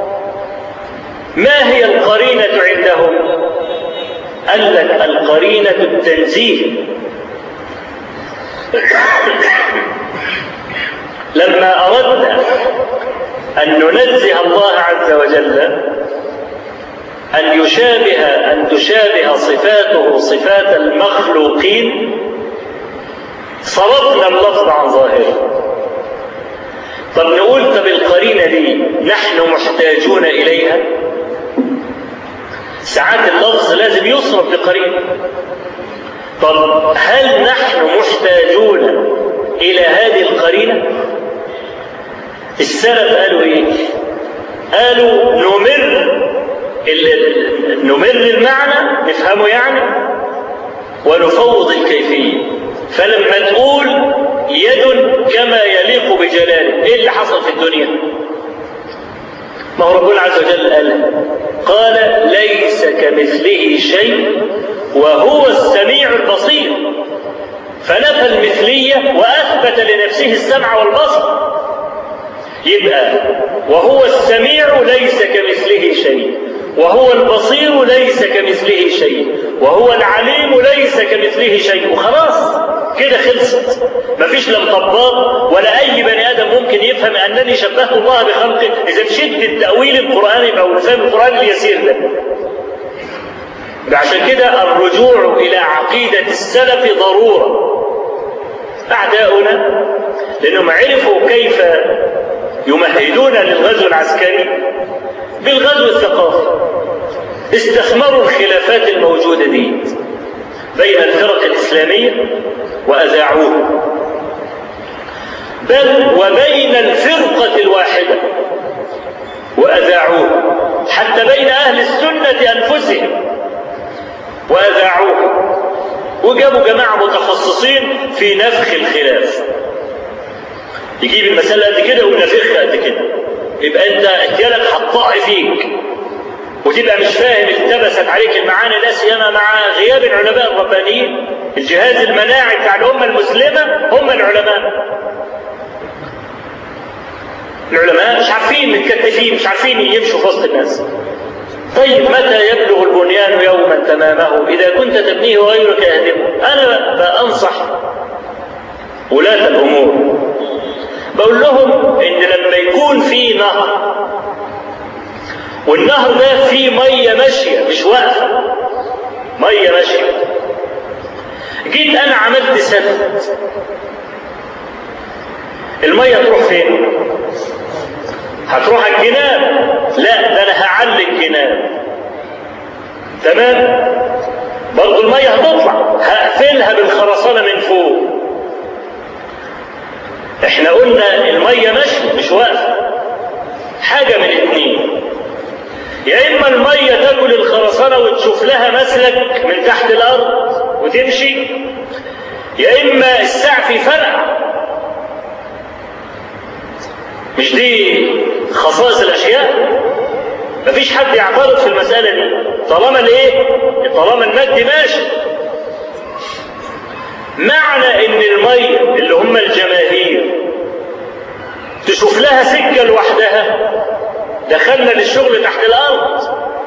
ما هي القرينة عندهم؟ قال لك القرينة التنزيه. لما أردنا أن ننزه الله عز وجل أن يشابه أن تشابه صفاته صفات المخلوقين صرفنا اللفظ عن ظاهره. طب نقول طب القرينة دي نحن محتاجون إليها؟ ساعات اللفظ لازم يصرف بقرينة. طب هل نحن محتاجون إلى هذه القرينة؟ السلف قالوا إيه؟ قالوا نمر نمر المعنى نفهمه يعني ونفوض الكيفية. فلما تقول يد كما يليق بجلاله، ايه اللي حصل في الدنيا؟ ما هو ربنا عز وجل قال قال ليس كمثله شيء وهو السميع البصير، فنفى المثلية وأثبت لنفسه السمع والبصر. يبقى وهو السميع ليس كمثله شيء، وهو البصير ليس كمثله شيء، وهو العليم ليس كمثله شيء، وخلاص كده خلصت. مفيش لا مطبات ولا اي بني ادم ممكن يفهم انني شبهت الله بخلقه اذا بشده التاويل القراني او الفهم القراني اليسير ده. عشان كده الرجوع الى عقيده السلف ضروره. اعداؤنا لانهم عرفوا كيف يمهدون للغزو العسكري بالغزو الثقافي، استثمروا الخلافات الموجوده دي بين الفرق الإسلامية وأذاعوه، بل وبين الفرقة الواحدة وأذاعوه، حتى بين أهل السنة أنفسهم وأذاعوه، وجابوا جماعة متخصصين في نفخ الخلاف، يجيب المسألة قد كده ونفخها قد كده، يبقى أنت احتيالك هتطاع فيك وتبقى مش فاهم التبست عليك المعاني، لا سيما مع غياب العلماء الربانيين. الجهاز المناعي بتاع الأمة المسلمة هم العلماء. العلماء مش عارفين متكتفين، مش عارفين يمشوا في وسط الناس. طيب متى يبلغ البنيان يوما تمامه إذا كنت تبنيه غيرك يهدمه؟ أنا بأنصح ولاة الأمور، بقول لهم إن لما يكون في نهر والنهر ده فيه مية ماشية مش واقفة، مية ماشية، جيت أنا عملت سد، المية تروح فين؟ هتروح الجناب؟ لا، ده انا هعلي الجناب. تمام؟ برضه المية هتطلع، هقفلها بالخرسانة من فوق. احنا قلنا المية ماشية مش واقفة. حاجة من اتنين، يا اما المية تاكل الخرسانة وتشوف لها مسلك من تحت الارض وتمشي، يا اما السقف يفرقع. مش دي خصائص الاشياء؟ مفيش حد يعترض في المسألة دي طالما الايه؟ طالما المد ماشي. معنى ان المية اللي هم الجماهير تشوف لها سكة لوحدها، دخلنا للشغل تحت الارض.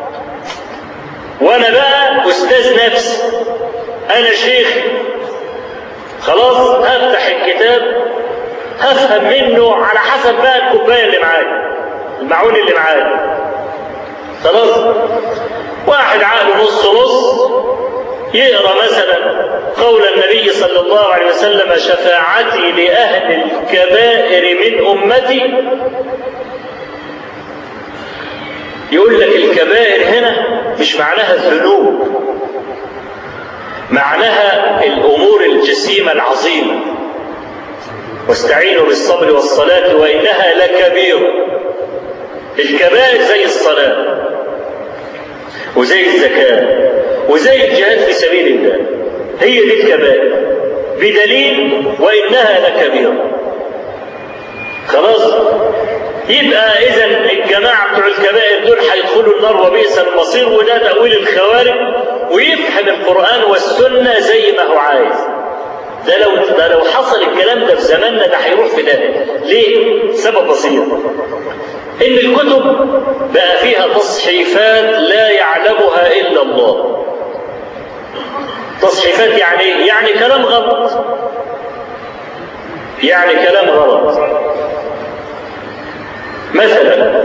وانا بقى استاذ نفسي، انا شيخ، خلاص هفتح الكتاب هفهم منه على حسب بقى الكوبايه اللي معايا، المعون اللي معايا. خلاص واحد عقله نص نص يقرا مثلا قول النبي صلى الله عليه وسلم: شفاعتي لاهل الكبائر من امتي. يقول لك الكبائر هنا مش معناها الذنوب، معناها الامور الجسيمه العظيمه. واستعينوا بالصبر والصلاه وانها لكبيره. الكبائر زي الصلاه وزي الزكاه وزي الجهاد في سبيل الله، هي دي الكبائر بدليل وانها لكبيره. خلاص، يبقى اذا الجماعه بتوع الكبائر دول هيدخلوا النار وبئس المصير، وده تاويل الخوارج. ويفهم القران والسنه زي ما هو عايز. ده لو ده لو حصل الكلام ده في زماننا ده هيروح في ده. ليه؟ سبب بسيط، ان الكتب بقى فيها تصحيفات لا يعلمها الا الله. تصحيفات يعني ايه؟ يعني كلام غلط، يعني كلام غلط. مثلا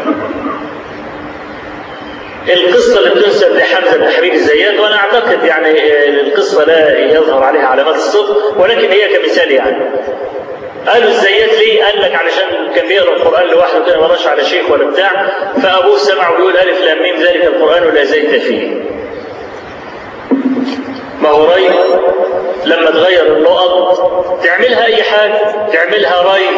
القصة اللي بتنسب لحمزة بن حبيب الزيات، وأنا أعتقد يعني القصة لا يظهر عليها علامات الصدق، ولكن هي كمثال. يعني قالوا الزيات ليه؟ قال لك علشان كان بيقرأ القرآن لوحده كده، مراش على شيخ ولا بتاع، فأبوه سمعه بيقول ألف لام ميم ذلك القرآن لا زيت فيه. ما هو ري لما تغير النقط تعملها أي حاجة، تعملها ري.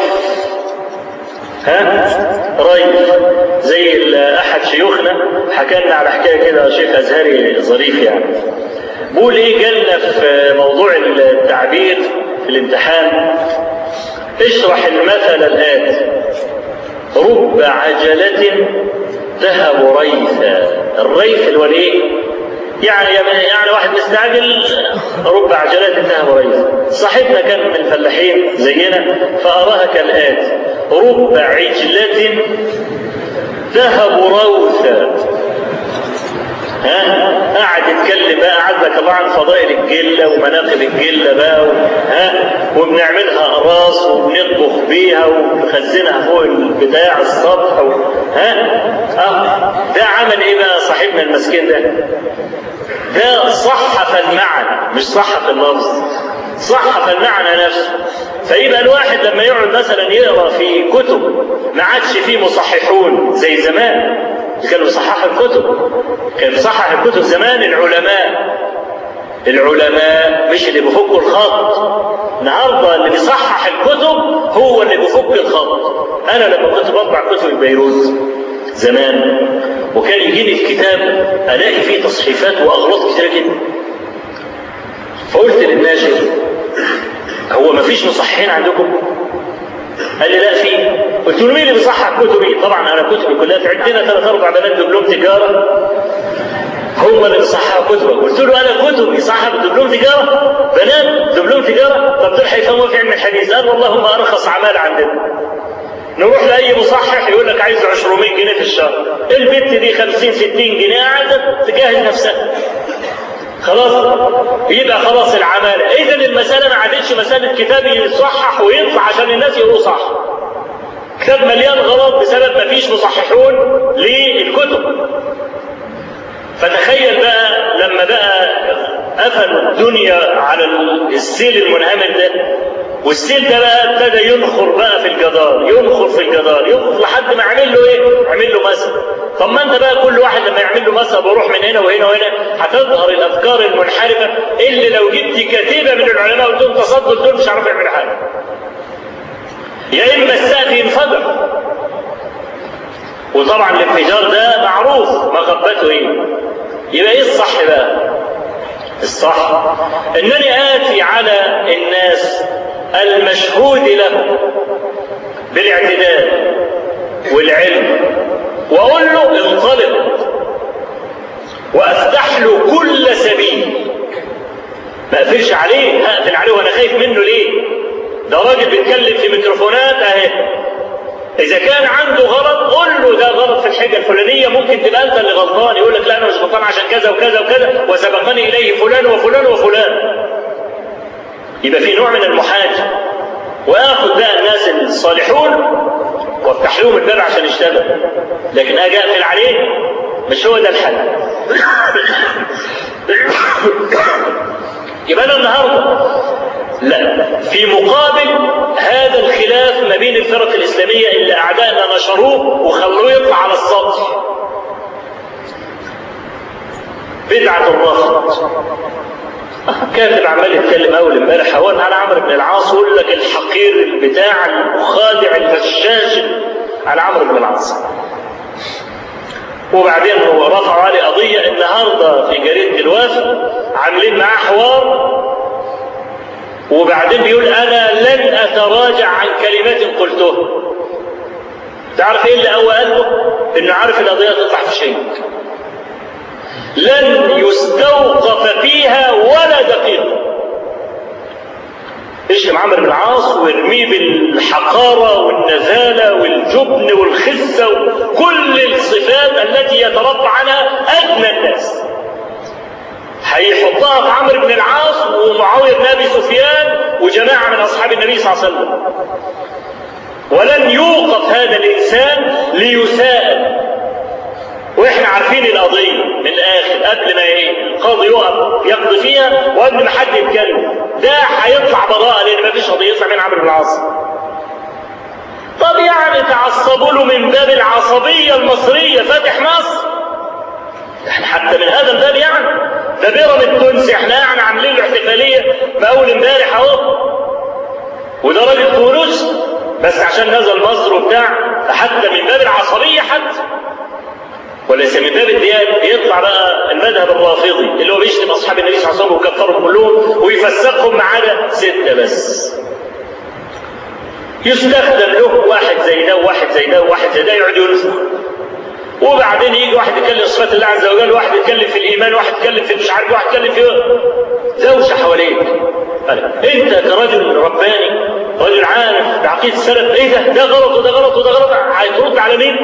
ها؟ ريف. زي احد شيوخنا حكى لنا على حكايه كده، شيخ ازهري ظريف يعني، بيقول ايه، جالنا في موضوع التعبير في الامتحان: اشرح المثل الاتي: رب عجله تهب ريثا. الريث اللي هو الايه؟ يعني يعني واحد مستعجل، رب عجلات تهب ريثا. صاحبنا كان من الفلاحين زينا فاراها كالاتي: رب عجلة تهب روثا. ها؟ قاعد يتكلم بقى، عندك طبعا فضائل الجله ومناقب الجله بقى، ها؟ وبنعملها اقراص وبنطبخ بيها ونخزنها فوق البتاع السطح و... ها؟ اه ده عمل ايه بقى صاحبنا المسكين ده؟ ده صحف المعنى، مش صحف اللفظ، صحف المعنى نفسه. فيبقى الواحد لما يقعد مثلا يقرا في كتب ما عادش فيه مصححون زي زمان، كانوا بيصححوا الكتب، كان بيصحح الكتب زمان العلماء. العلماء مش اللي بيفكوا الخط. النهارده اللي بيصحح الكتب هو اللي بيفك الخط. انا لما كنت بطبع كتب بيروت زمان وكان يجيني الكتاب الاقي فيه تصحيفات واغلاط كتير جدا، فقلت للناشر: هو ما فيش مصححين عندكم؟ قال لي: لا في. قلت له: مين اللي بيصحح كتبي؟ طبعا انا كتبي كلها في عندنا ثلاث اربع بنات دبلوم تجاره هم اللي بيصححوا كتبك. قلت له: انا كتبي صاحب دبلوم تجاره، بنات دبلوم تجاره. طب دول هيفهموا في علم الحديث؟ قال: والله هم ارخص اعمال عندنا. نروح لاي مصحح يقول لك عايز عشرمية جنيه في الشهر، البت دي خمسين ستين جنيه قاعده تجهز نفسها. خلاص يبقى خلاص العماله. اذا المساله ما عادتش مساله كتاب يصحح ويطلع عشان الناس يقولوا صح. كتاب مليان غلط بسبب ما فيش مصححون للكتب. فتخيل بقى لما بقى قفلوا الدنيا على السيل المنهمر ده، والسيل ده بقى ابتدى ينخر بقى في الجدار، ينخر في الجدار، ينخر لحد ما يعمل له ايه؟ يعمل له مسد. طب ما انت بقى كل واحد لما يعمل له مسد ويروح من هنا وهنا وهنا هتظهر الافكار المنحرفه اللي لو جبت كتيبه من العلماء وقلت لهم تصدوا دول مش هيعرفوا يعملوا حاجه. يا اما السقف ينفجر. وطبعا الانفجار ده معروف مغبته ايه. يبقى ايه الصح بقى؟ الصح انني اتي على الناس المشهود له بالاعتدال والعلم واقول له انطلق وافتح له كل سبيل. ما اقفلش عليه، هقفل عليه وانا خايف منه ليه؟ ده راجل بيتكلم في ميكروفونات اهي. اذا كان عنده غلط قول له ده غلط في الحاجه الفلانيه، ممكن تبقى انت اللي غلطان. يقول لك لا انا مش غلطان عشان كذا وكذا وكذا وسبقني اليه فلان وفلان وفلان. يبقى في نوع من المحاجه. واخذ بقى الناس الصالحون وافتح لهم الباب عشان يشتغل، لكن اجي اقفل عليه مش هو ده الحل. يبقى انا النهارده لا، في مقابل هذا الخلاف ما بين الفرق الاسلاميه اللي اعدائنا نشروه وخلوه يطلع على السطح، بدعه الرفض. كاتب عمال يتكلم اول امبارح هون على عمرو بن العاص ويقول لك الحقير البتاع المخادع الفشاش على عمرو بن العاص. وبعدين هو رفع عليه قضيه النهارده في جريده الوفد عاملين معاه حوار، وبعدين بيقول انا لن اتراجع عن كلمات قلتها. تعرف ايه اللي قوى قلبه؟ انه عارف القضيه تطلع في شيء لن يستوقف فيها ولا دقيقه. اشتم عمرو بن العاص وارميه بالحقاره والنزاله والجبن والخسه وكل الصفات التي يتربى عنها ادنى الناس. هيحطها في عمرو بن العاص ومعاويه بن ابي سفيان وجماعه من اصحاب النبي صلى الله عليه وسلم. ولن يوقف هذا الانسان ليساءل. واحنا عارفين القضيه من الاخر قبل ما القاضي يقف يقضي فيها وقبل ما حد يتكلم، ده هيطلع براءه لان ما فيش قضيه يطلع من عمرو بن العاص. طب يعني تعصبوا له من باب العصبيه المصريه فاتح مصر. احنا حتى من هذا الباب يعني ده بيرم التونسي احنا يعني عاملين له احتفاليه في اول امبارح اهو، وده راجل تونسي بس عشان نزل مصر وبتاع، حتى من باب العصبيه حتى وليس من باب الديانه. بيطلع بقى المذهب الرافضي اللي هو بيشتم اصحاب النبي صلى الله عليه وسلم ويكفرهم كلهم ويفسقهم ما عدا سته بس. يستخدم له واحد زي ده وواحد زي ده وواحد زي ده يقعد ينسخ، وبعدين يجي واحد يتكلم في صفات الله عز وجل، واحد يتكلم في الايمان، واحد يتكلم في مش عارف، واحد يتكلم في دوشه حواليك. انت كرجل رباني رجل عارف بعقيده السلف ايه ده؟ ده غلط وده غلط وده غلط، هترد على مين؟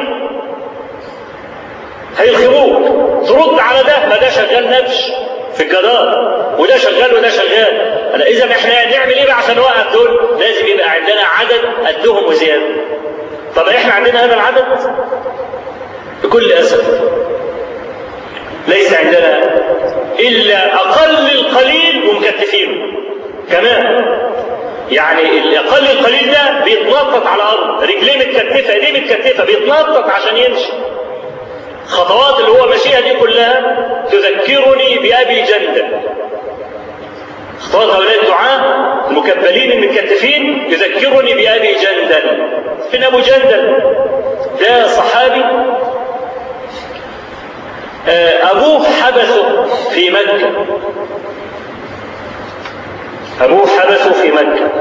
هيلخبوك. ترد على ده ما ده شغال نبش في الجدار وده شغال وده شغال. انا اذا احنا نعمل ايه بقى عشان نوقف دول؟ لازم يبقى عندنا عدد قدهم وزياده. طب احنا عندنا هذا العدد؟ بكل اسف ليس عندنا الا اقل القليل ومكتفينه كمان. يعني الاقل القليل ده بيتنطط على الارض، رجليه متكتفه، ايديه متكتفه، بيتنطط عشان يمشي. خطوات اللي هو ماشيها دي كلها تذكرني بأبي جندل. خطوات هؤلاء الدعاة المكبلين المتكتفين يذكرني بأبي جندل. فين أبو جندل؟ ده صحابي أبوه حبسه في مكة. أبوه حبسه في مكة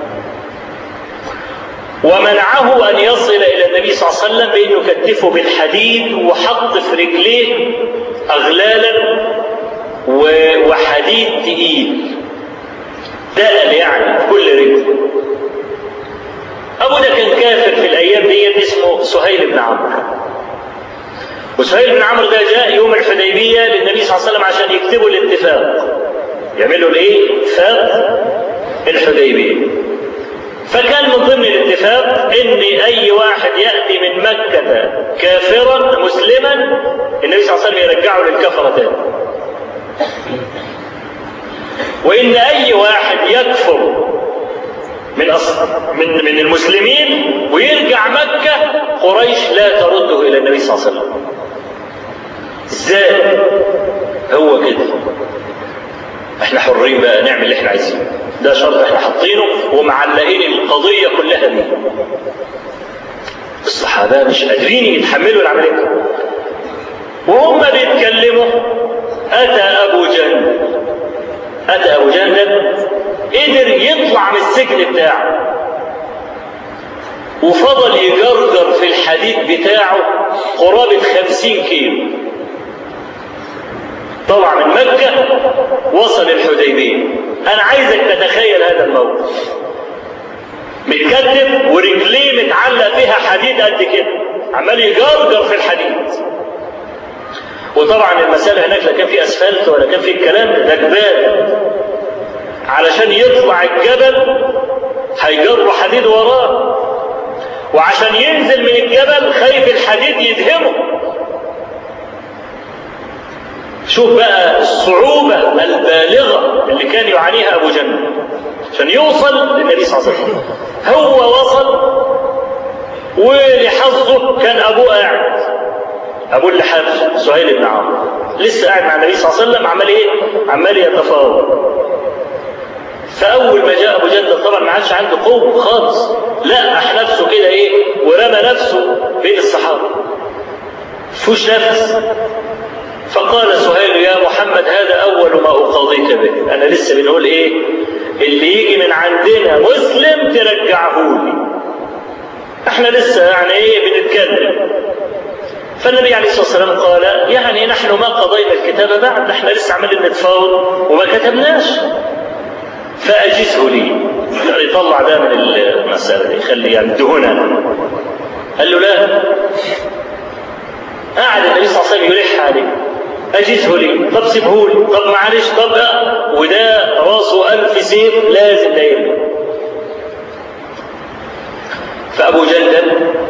ومنعه أن يصل إلى النبي صلى الله عليه وسلم بأنه يكتفه بالحديد وحط في رجليه أغلالا وحديد تقيل دقل يعني في كل رجل. أبو ده كان كافر في الأيام دي اسمه سهيل بن عمرو. وسهيل بن عمرو ده جاء يوم الحديبية للنبي صلى الله عليه وسلم عشان يكتبوا الاتفاق، يعملوا الايه؟ اتفاق الحديبية. فكان من ضمن الاتفاق ان اي واحد ياتي من مكه كافرا مسلما النبي صلى الله عليه وسلم يرجعه للكفره تاني، وان اي واحد يكفر من أصل من من المسلمين ويرجع مكة، قريش لا ترده إلى النبي صلى الله عليه وسلم. إزاي؟ هو كده. احنا حرين بقى نعمل اللي احنا عايزينه، ده شرط احنا حاطينه ومعلقين القضية كلها بيه. الصحابة مش قادرين يتحملوا العملية، وهم بيتكلموا أتى أبو جهل. أتى أبو جهل قدر يطلع من السجن بتاعه وفضل يجرجر في الحديد بتاعه قرابة خمسين كيلو. طلع من مكة وصل الحديبية. أنا عايزك تتخيل هذا الموقف، متكتب ورجليه متعلق فيها حديد قد كده، عمال يجرجر في الحديد. وطبعا المسألة هناك لا كان في أسفلت ولا كان في الكلام ده، جبال. علشان يطلع الجبل هيجر حديد وراه، وعشان ينزل من الجبل خايف الحديد يدهمه. شوف بقى الصعوبة البالغة اللي كان يعانيها أبو جهل عشان يوصل للنبي صلى الله عليه وسلم. هو وصل ولحظه كان أبوه قاعد، أبو اللحاف سهيل بن عمرو لسه قاعد مع النبي صلى الله عليه وسلم، عمال إيه؟ عمال يتفاوض. فأول ما جاء أبو جهل طبعا ما عادش عنده قوة خالص، لقح نفسه كده إيه ورمى نفسه بين الصحابة، فوش نفس. فقال سهيل يا محمد هذا أول ما أقاضيك به، أنا لسه بنقول إيه اللي يجي من عندنا مسلم ترجعه لي، احنا لسه يعني إيه بنتكلم. فالنبي عليه الصلاة والسلام قال يعني نحن ما قضينا الكتاب بعد، احنا لسه عمالين نتفاوض وما كتبناش، فأجزه لي. يطلع ده من المسألة دي، يخلي يعني دهنا. قال له لا. قاعد النبي صلى الله عليه وسلم يلح عليه، أجزه لي، طب سيبه لي، طب معلش، طب لا. وده راسه ألف سيف لازم دايما. فأبو جهل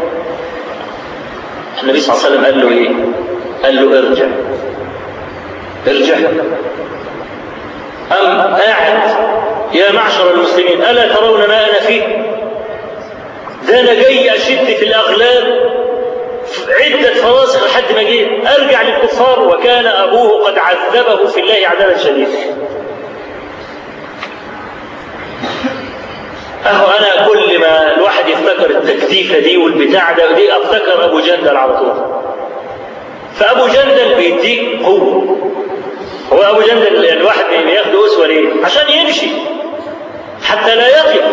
النبي صلى الله عليه وسلم قال له إيه؟ قال له ارجع ارجع. أم قاعد يا معشر المسلمين ألا ترون ما أنا فيه؟ ده أنا جاي أشد في الأغلال عدة فراسخ لحد ما جيت أرجع للكفار، وكان أبوه قد عذبه في الله عذابا شديدا. أهو أنا كل ما الواحد يفتكر التكتيفة دي والبتاع ده دي أفتكر أبو جندل على طول. فأبو جندل بيديك قوة. هو أبو جندل الواحد بياخد أسوة ليه؟ عشان يمشي حتى لا يقف.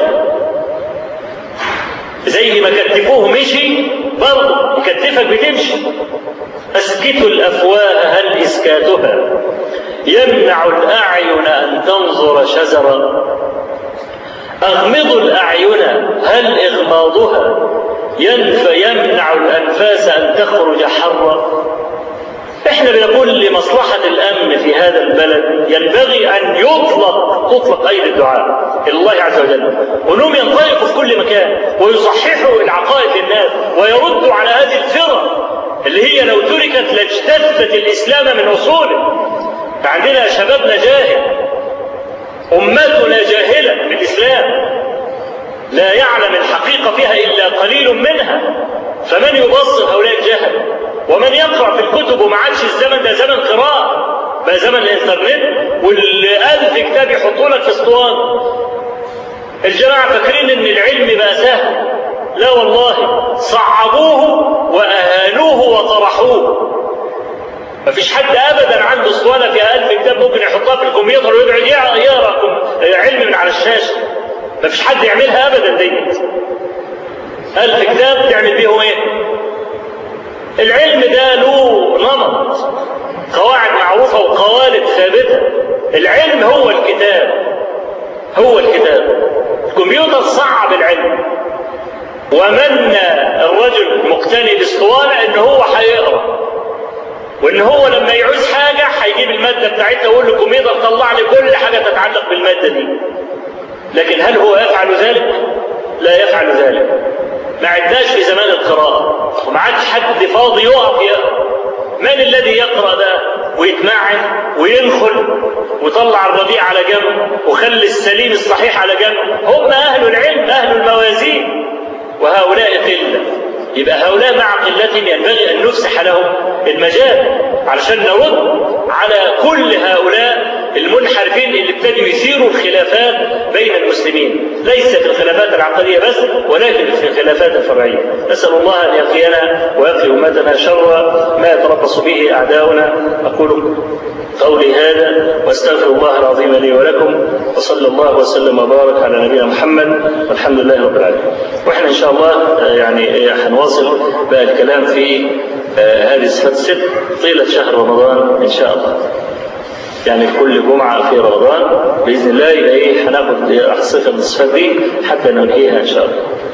زي ما كتفوه مشي برضه يكتفك بتمشي. أسكتوا الأفواه هل إسكاتها يمنع الأعين أن تنظر شزرا، أغمضوا الأعين هل إغماضها ينفى يمنع الأنفاس أن تخرج حرا. إحنا بنقول لمصلحة الأمن في هذا البلد ينبغي أن يطلق تطلق أيدي الدعاء إلى الله عز وجل، وأنهم ينطلقوا في كل مكان ويصححوا العقائد للناس ويردوا على هذه الفرق اللي هي لو تركت لاجتثت الإسلام من أصوله. عندنا شبابنا جاهل، أمتنا جاهلة بالإسلام، لا يعلم الحقيقة فيها إلا قليل منها، فمن يبصر هؤلاء الجهل؟ ومن يقرأ في الكتب وما عادش الزمن ده زمن قراءة، بقى زمن الإنترنت والألف كتاب يحطوا لك في اسطوانة. الجماعة فاكرين إن العلم بقى سهل، لا والله، صعبوه وأهانوه وطرحوه. مفيش حد أبدا عنده اسطوانة فيها ألف كتاب ممكن يحطها في الكمبيوتر ويقعد يقرأ علم من على الشاشة. مفيش حد يعملها أبدا ديت. ألف كتاب تعمل بيهم إيه؟ العلم ده له نمط، قواعد معروفة وقوالب ثابتة. العلم هو الكتاب، هو الكتاب. الكمبيوتر صعب العلم، ومن الرجل مقتني باسطوانة إن هو هيقرأ، وإن هو لما يعوز حاجة هيجيب المادة بتاعتها ويقول له الكمبيوتر طلع لي كل حاجة تتعلق بالمادة دي. لكن هل هو يفعل ذلك؟ لا يفعل ذلك. ما عدناش في زمان القراءة، وما عادش حد فاضي يقف يقرأ. من الذي يقرأ ده؟ ويتمعن وينخل ويطلع الرديء على جنب وخلي السليم الصحيح على جنب، هم أهل العلم أهل الموازين، وهؤلاء قلة. يبقى هؤلاء مع قلتهم ينبغي أن نفسح لهم المجال علشان نرد على كل هؤلاء المنحرفين اللي ابتدوا يثيروا الخلافات بين المسلمين، ليس في الخلافات العقدية بس ولكن في الخلافات الفرعية. نسأل الله أن يقينا ويقي أمتنا شر ما يتربص به أعداؤنا. أقول قولي هذا واستغفر الله العظيم لي ولكم، وصلى الله وسلم وبارك على نبينا محمد والحمد لله رب العالمين. واحنا ان شاء الله يعني هنواصل بقى الكلام في هذه الصفات الست طيلة شهر رمضان ان شاء الله، يعني كل جمعة في رمضان بإذن الله يبقى ايه هناخد صفة من الصفات دي حتى ننهيها ان شاء الله.